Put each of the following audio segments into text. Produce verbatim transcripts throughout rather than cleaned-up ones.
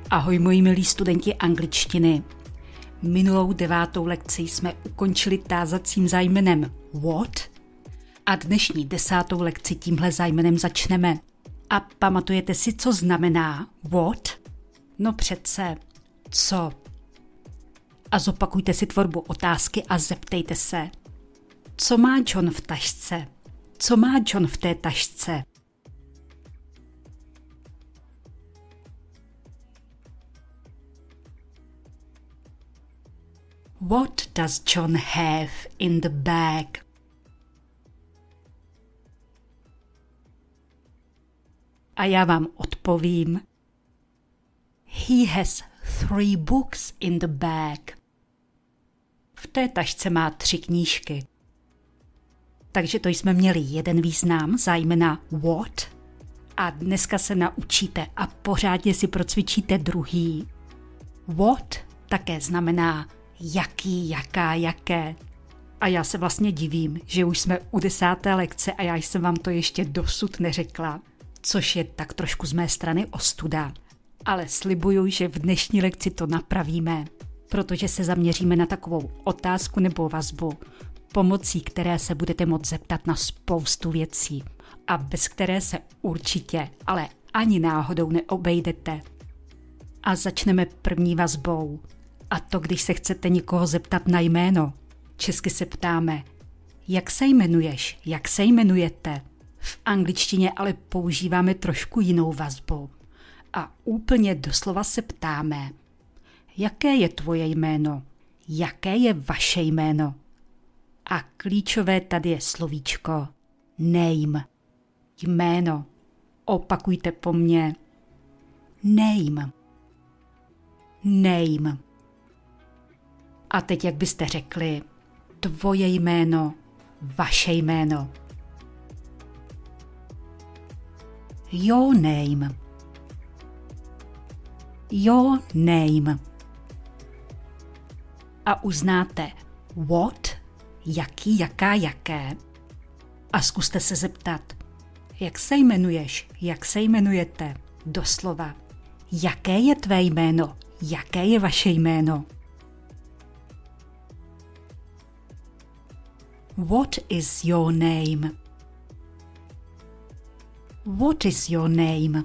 Ahoj moji milí studenti angličtiny. Minulou devátou lekci jsme ukončili tázacím zájmenem what a dnešní desátou lekci tímhle zájmenem začneme. A pamatujete si, co znamená what? No přece, co? A zopakujte si tvorbu otázky a zeptejte se. Co má John v tašce? Co má John v té tašce? What does John have in the bag? A já vám odpovím. He has three books in the bag. V té tašce má tři knížky. Takže to jsme měli jeden význam, zájmena what. A dneska se naučíte a pořádně si procvičíte druhý. What také znamená jaký, jaká, jaké. A já se vlastně divím, že už jsme u desáté lekce a já jsem vám to ještě dosud neřekla, což je tak trošku z mé strany ostuda. Ale slibuju, že v dnešní lekci to napravíme, protože se zaměříme na takovou otázku nebo vazbu, pomocí které se budete moct zeptat na spoustu věcí a bez které se určitě, ale ani náhodou neobejdete. A začneme první vazbou. A to, když se chcete někoho zeptat na jméno. Česky se ptáme, jak se jmenuješ, jak se jmenujete. V angličtině ale používáme trošku jinou vazbu. A úplně doslova se ptáme, jaké je tvoje jméno, jaké je vaše jméno. A klíčové tady je slovíčko name, jméno. Opakujte po mně. Name. Name. A teď, jak byste řekli, tvoje jméno, vaše jméno. Your name. Your name. A uznáte what, jaký, jaká, jaké. A zkuste se zeptat, jak se jmenuješ, jak se jmenujete, doslova. Jaké je tvé jméno, jaké je vaše jméno. What is your name? What is your name?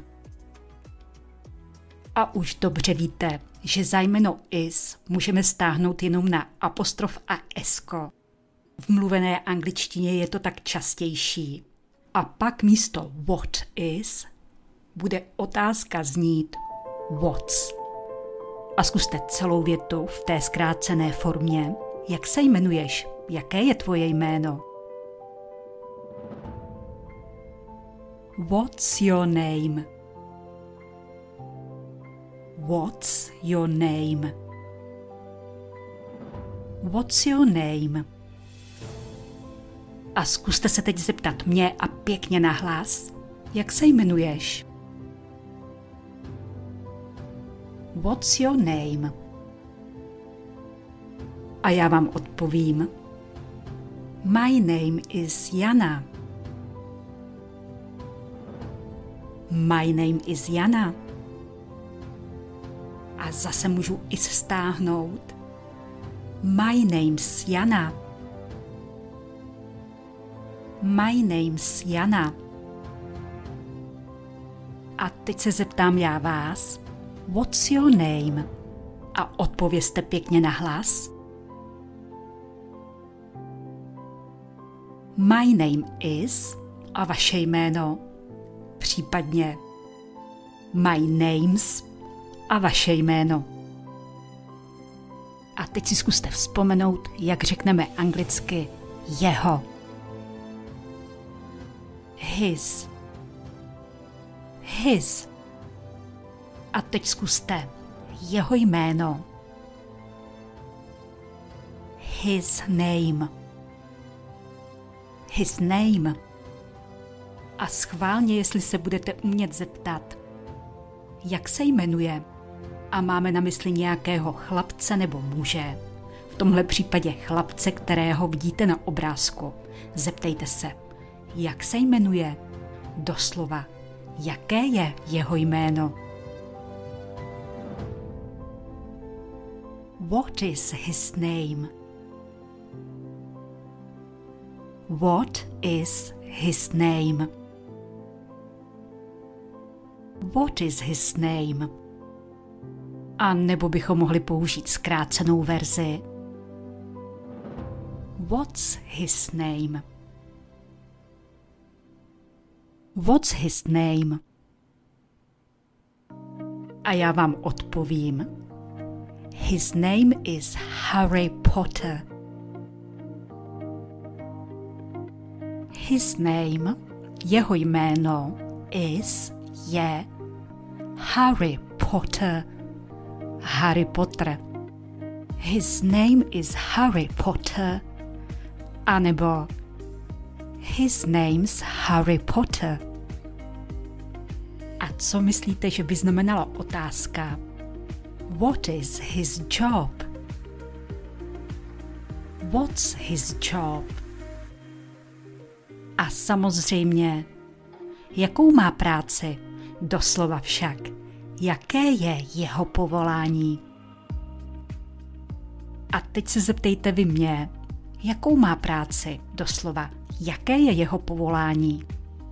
A už dobře víte, že zájmeno is můžeme stáhnout jenom na apostrof a esko. V mluvené angličtině je to tak častější. A pak místo what is bude otázka znít what's. A zkuste celou větu v té zkrácené formě. Jak se jmenuješ? Jaké je tvoje jméno? What's your name? What's your name? What's your name? A zkuste se teď zeptat mě a pěkně nahlas, jak se jmenuješ? What's your name? A já vám odpovím. My name is Jana. My name is Jana. A zase můžu i stáhnout. My name's Jana. My name's Jana. A teď se zeptám já vás. What's your name? A odpovězte pěkně nahlas. My name is a vaše jméno, případně my name's a vaše jméno. A teď si zkuste vzpomenout, jak řekneme anglicky jeho. His. His. A teď zkuste jeho jméno. His name. His name. A schválně, jestli se budete umět zeptat, jak se jmenuje a máme na mysli nějakého chlapce nebo muže, v tomhle případě chlapce, kterého vidíte na obrázku, zeptejte se, jak se jmenuje, doslova, jaké je jeho jméno. What is his name? What is his name? What is his name? A nebo bychom mohli použít zkrácenou verzi. What's his name? What's his name? A já vám odpovím. His name is Harry Potter. His name, jeho jméno, is, je, Harry Potter. Harry Potter. His name is Harry Potter. A nebo His name's Harry Potter. A co myslíte, že by znamenala otázka? What is his job? What's his job? A samozřejmě, jakou má práci? Doslova však, jaké je jeho povolání? A teď se zeptejte vy mě, jakou má práci? Doslova, jaké je jeho povolání?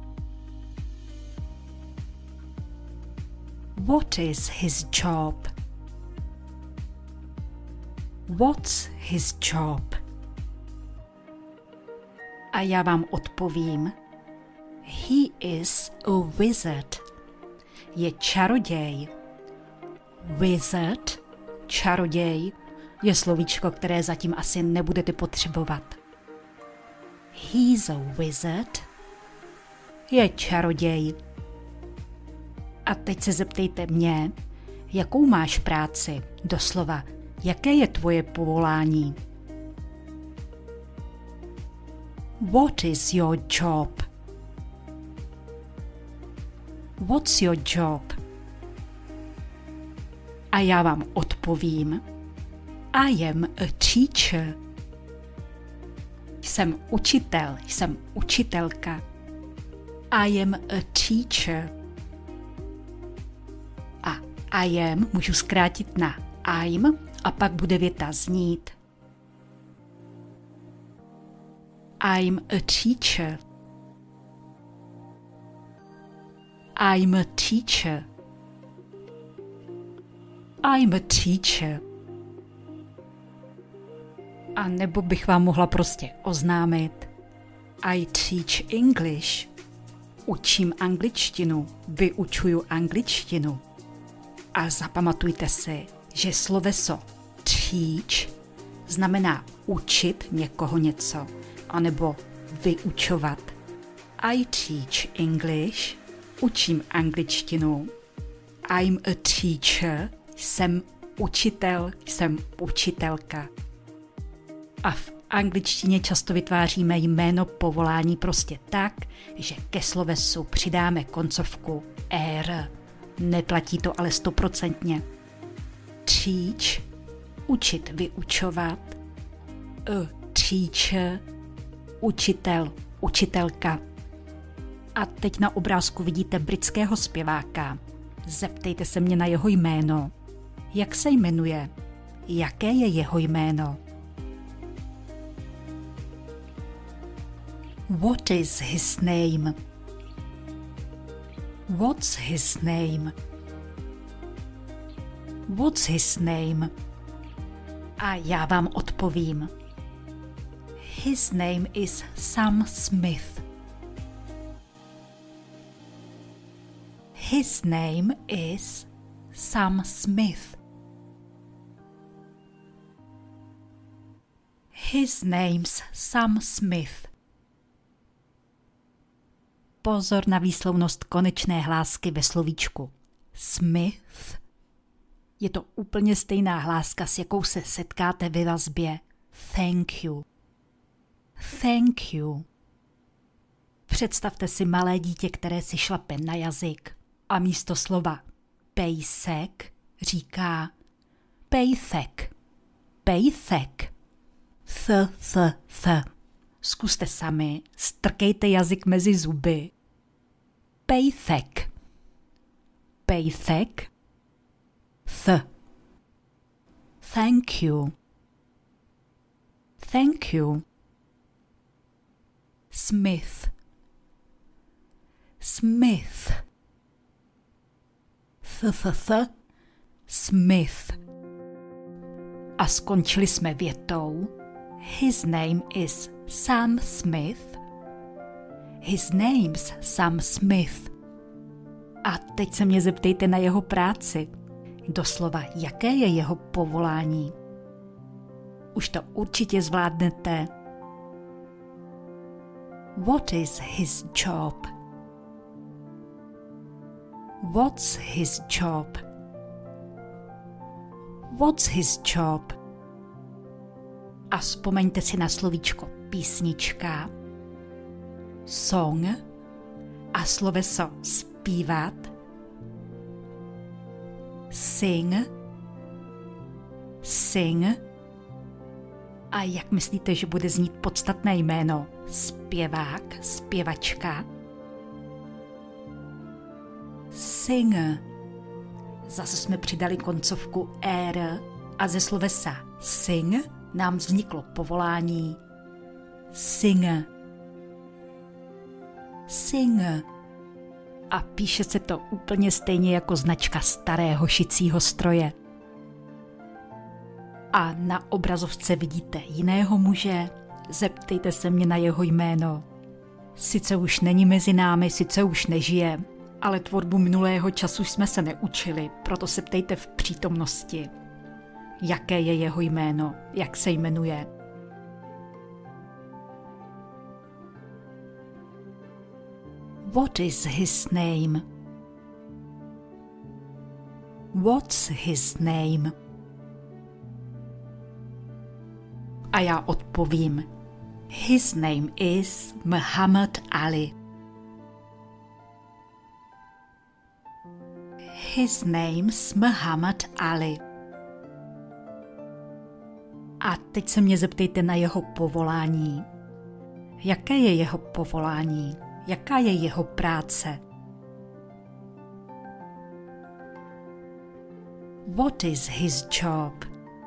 What is his job? What's his job? A já vám odpovím. He is a wizard. Je čaroděj. Wizard, čaroděj, je slovíčko, které zatím asi nebudete potřebovat. He's a wizard. Je čaroděj. A teď se zeptejte mě, jakou máš práci? Doslova, jaké je tvoje povolání? What is your job? What's your job? A já vám odpovím. I am a teacher. Jsem učitel, jsem učitelka. I am a teacher. A I am můžu zkrátit na I'm a pak bude věta znít. I'm a teacher. I'm a teacher. I'm a teacher. A nebo bych vám mohla prostě oznámit. I teach English. Učím angličtinu, vyučuju angličtinu. A zapamatujte si, že sloveso teach znamená učit někoho něco, anebo vyučovat. I teach English, učím angličtinu. I'm a teacher, jsem učitel, jsem učitelka. A v angličtině často vytváříme jméno povolání prostě tak, že ke slovesu přidáme koncovku er. Neplatí to ale stoprocentně. Teach, učit, vyučovat. A teacher, učitel, učitelka. A teď na obrázku vidíte britského zpěváka. Zeptejte se mě na jeho jméno. Jak se jmenuje? Jaké je jeho jméno? What is his name? What's his name? What's his name? A já vám odpovím. His name is Sam Smith. His name is Sam Smith. His name's Sam Smith. Pozor na výslovnost konečné hlásky ve slovíčku Smith. Je to úplně stejná hláska, s jakou se setkáte ve vazbě thank you. Thank you. Představte si malé dítě, které si šlape na jazyk a místo slova pejsek říká pejsek. Pejsek. Th, th, th. Zkuste sami, strkejte jazyk mezi zuby. Pejsek. Pejsek. Th. Th. Thank you. Thank you. Smith. Smith. Th-th-th. Smith. A skončili jsme větou His name is Sam Smith. His name's Sam Smith. A teď se mě zeptejte na jeho práci. Doslova, jaké je jeho povolání? Už to určitě zvládnete. What is his job? What's his job? What's his job? A vzpomeňte si na slovíčko písnička, song a sloveso zpívat, sing, sing. A jak myslíte, že bude znít podstatné jméno zpěvák, zpěvačka? Singer. Zase jsme přidali koncovku er a ze slovesa sing nám vzniklo povolání singer. Singer. A píše se to úplně stejně jako značka starého šicího stroje. A na obrazovce vidíte jiného muže, zeptejte se mě na jeho jméno. Sice už není mezi námi, sice už nežije, ale tvorbu minulého času jsme se neučili, proto se ptejte v přítomnosti. Jaké je jeho jméno, jak se jmenuje. What is his name? What's his name? A já odpovím. His name is Muhammad Ali. His name's Muhammad Ali. A teď se mě zeptejte na jeho povolání. Jaké je jeho povolání? Jaká je jeho práce? What is his job?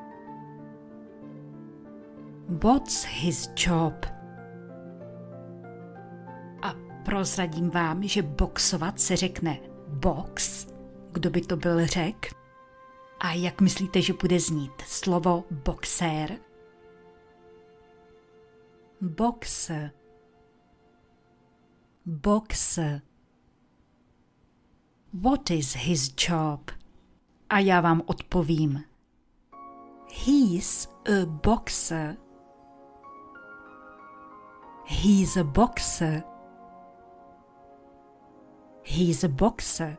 What's his job? A prozradím vám, že boxovat se řekne box. Kdo by to byl řek? A jak myslíte, že bude znít slovo boxér? Boxer. Boxer. What is his job? A já vám odpovím. He's a boxer. He's a boxer. He's a boxer.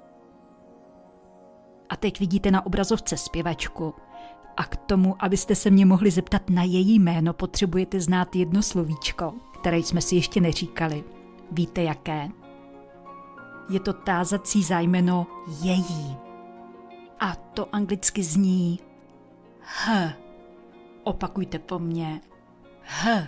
A teď vidíte na obrazovce zpěvačku. A k tomu, abyste se mě mohli zeptat na její jméno, potřebujete znát jedno slovíčko, které jsme si ještě neříkali. Víte jaké? Je to tázací zájmeno její. A to anglicky zní H. Opakujte po mně. H.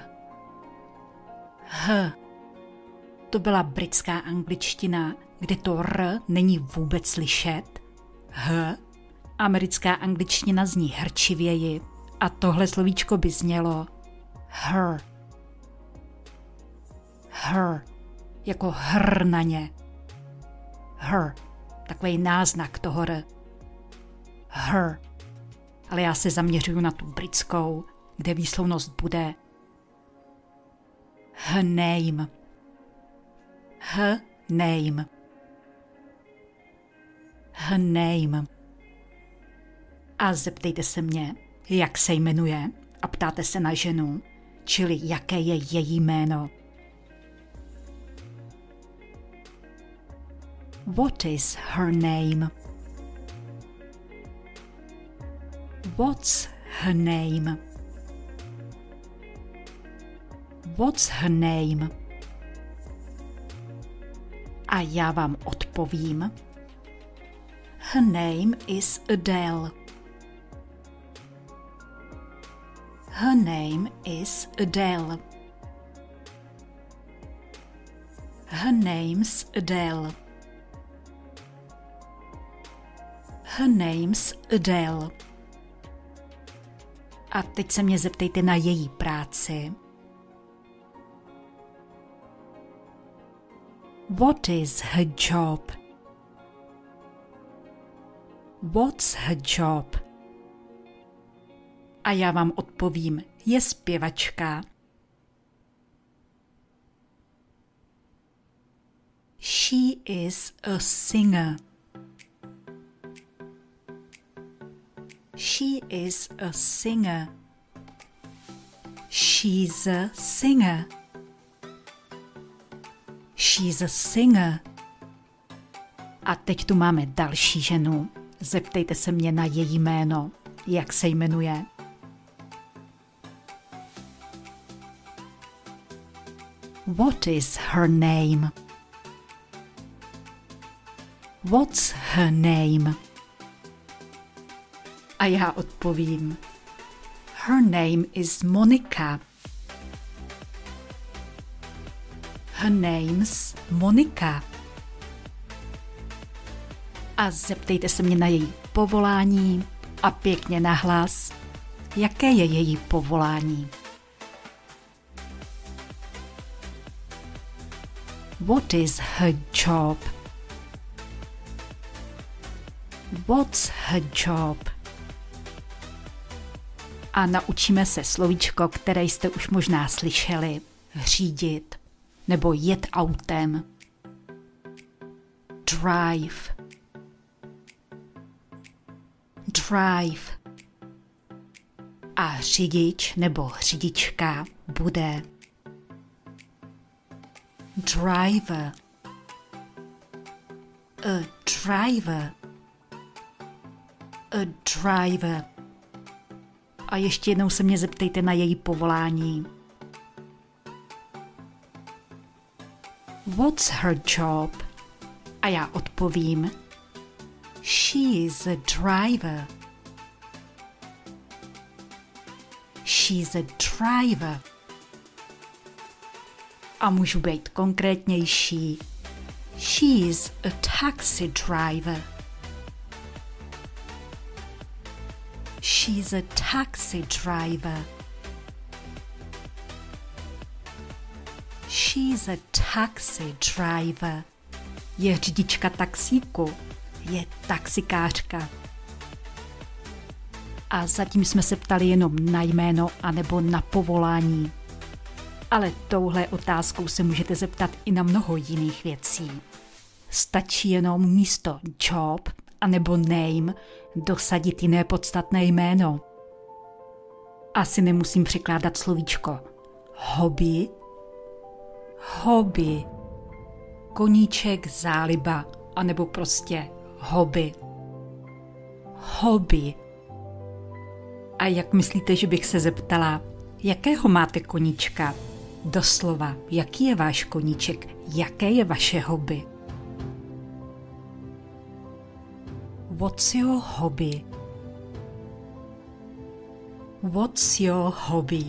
H. To byla britská angličtina, kde to R není vůbec slyšet. H. Americká angličtina zní hrčivěji a tohle slovíčko by znělo her. Her. Jako hr na ně. Her. Takový náznak toho R. Her. Ale já se zaměřuju na tu britskou, kde výslovnost bude her name. Her name. Her name. A zeptejte se mě, jak se jmenuje, a ptáte se na ženu, čili jaké je její jméno. What is her name? What's her name? What's her name? A já vám odpovím. Her name is Adele. Her name is Adele. Her name's Adele. Her name's Adele. A teď se mě zeptejte na její práci. What is her job? What's her job? A já vám odpovím, je zpěvačka. She is a singer. She is a singer. She's a singer. She's a singer. A teď tu máme další ženu. Zeptejte se mě na její jméno. Jak se jmenuje? What is her name? What's her name? A já odpovím. Her name is Monica. Her name's Monica. A zeptejte se mě na její povolání a pěkně nahlas, jaké je její povolání. What is her job? What's her job? A naučíme se slovíčko, které jste už možná slyšeli. Řídit nebo jet autem. Drive. Drive. A řidič nebo řidička bude driver. A driver. A driver. A ještě jednou se mě zeptejte na její povolání. What's her job? A já odpovím. She is a driver. She's a driver. A můžu být konkrétnější. She is a taxi driver. She's a taxi driver. She's a taxi driver. Je řidička taxíku. Je taxikářka. A zatím jsme se ptali jenom na jméno anebo na povolání. Ale touhle otázkou se můžete zeptat i na mnoho jiných věcí. Stačí jenom místo job anebo name dosadit jiné podstatné jméno. Asi nemusím překládat slovíčko hobby, hobby, koníček, záliba, anebo prostě hobby. Hobby. A jak myslíte, že bych se zeptala, jakého máte koníčka? Doslova, jaký je váš koníček? Jaké je vaše hobby? What's your hobby? What's your hobby?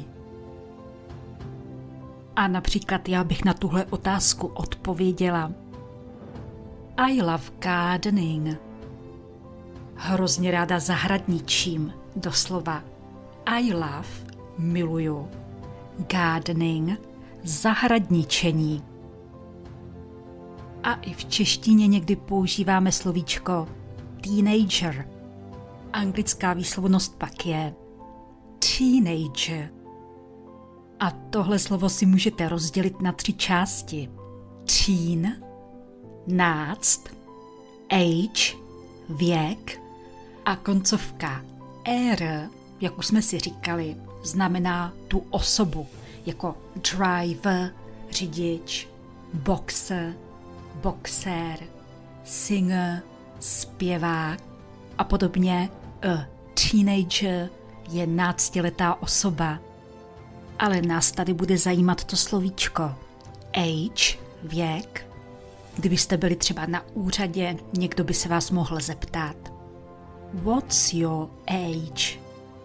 A například já bych na tuhle otázku odpověděla. I love gardening. Hrozně ráda zahradničím, doslova. I love, miluju. Gardening, zahradničení. A i v češtině někdy používáme slovíčko teenager. Anglická výslovnost pak je teenager. A tohle slovo si můžete rozdělit na tři části. Teen, náct, age, věk a koncovka er, jak už jsme si říkali, znamená tu osobu, jako driver, řidič, boxer, boxer, singer, zpěvák a podobně. A teenager je náctiletá osoba. Ale nás tady bude zajímat to slovíčko age, věk. Kdybyste byli třeba na úřadě, někdo by se vás mohl zeptat. What's your age?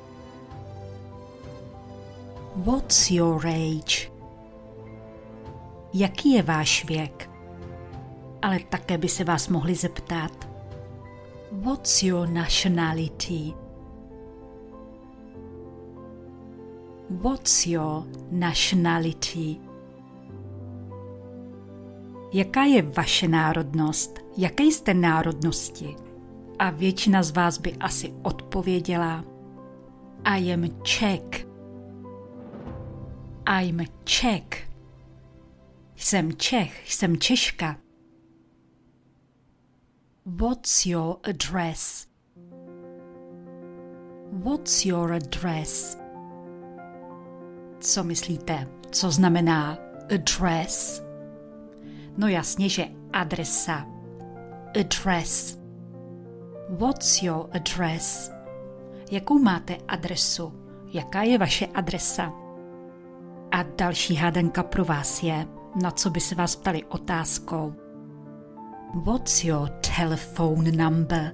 What's your age? Jaký je váš věk? Ale také by se vás mohli zeptat. What's your nationality? What's your nationality? Jaká je vaše národnost? Jaké jste národnosti? A většina z vás by asi odpověděla I am Czech. I'm Czech. Jsem Čech, jsem Češka. What's your address? What's your address? Co myslíte? Co znamená address? No jasně, že adresa. Address. What's your address? Jakou máte adresu? Jaká je vaše adresa? A další hádanka pro vás je, na co by se vás ptali otázkou. What's your telephone number?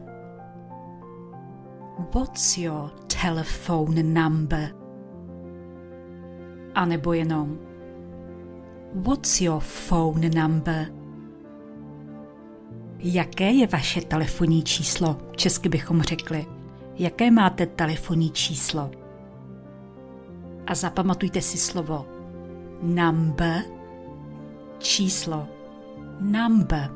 What's your telephone number? A nebo jenom What's your phone number? Jaké je vaše telefonní číslo? Česky bychom řekli. Jaké máte telefonní číslo? A zapamatujte si slovo number, číslo, number.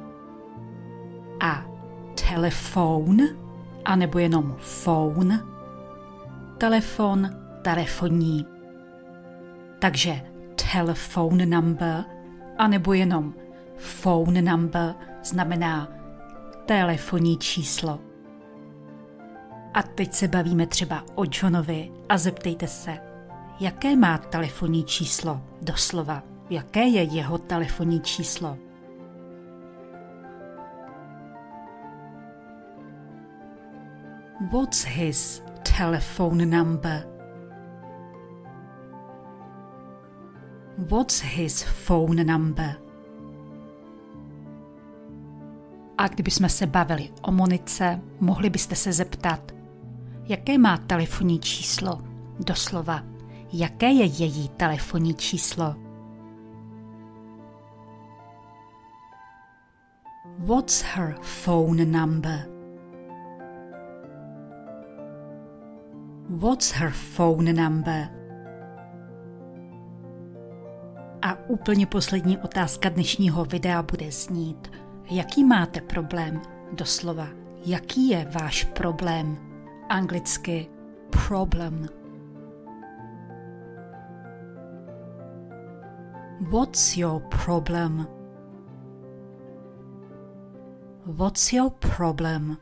A telefon, anebo jenom phone, telefon, telefonní. Takže telephone number, anebo jenom phone number znamená telefonní číslo. A teď se bavíme třeba o Johnovi a zeptejte se, jaké má telefonní číslo doslova, jaké je jeho telefonní číslo. What's his telephone number? What's his phone number? A kdybychom se bavili o Monice, mohli byste se zeptat, jaké má telefonní číslo? Doslova, jaké je její telefonní číslo? What's her phone number? What's her phone number? A úplně poslední otázka dnešního videa bude znít, jaký máte problém? Doslova, jaký je váš problém? Anglicky problem. What's your problem? What's your problem?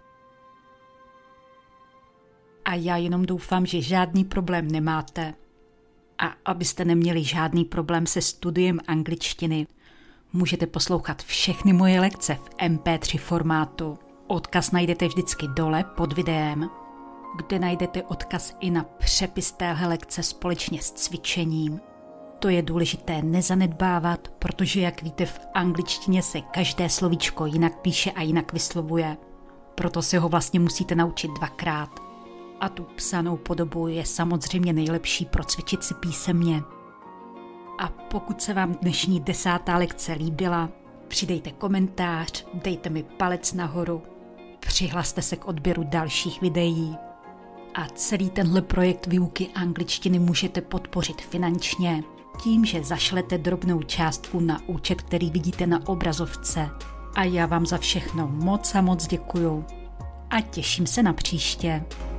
A já jenom doufám, že žádný problém nemáte. A abyste neměli žádný problém se studiem angličtiny, můžete poslouchat všechny moje lekce v em pé tři formátu. Odkaz najdete vždycky dole pod videem, kde najdete odkaz i na přepis téhle lekce společně s cvičením. To je důležité nezanedbávat, protože jak víte, v angličtině se každé slovíčko jinak píše a jinak vyslovuje. Proto si ho vlastně musíte naučit dvakrát. A tu psanou podobu je samozřejmě nejlepší procvičit si písemně. A pokud se vám dnešní desátá lekce líbila, přidejte komentář, dejte mi palec nahoru, přihlaste se k odběru dalších videí a celý tenhle projekt výuky angličtiny můžete podpořit finančně tím, že zašlete drobnou částku na účet, který vidíte na obrazovce. A já vám za všechno moc a moc děkuju a těším se na příště.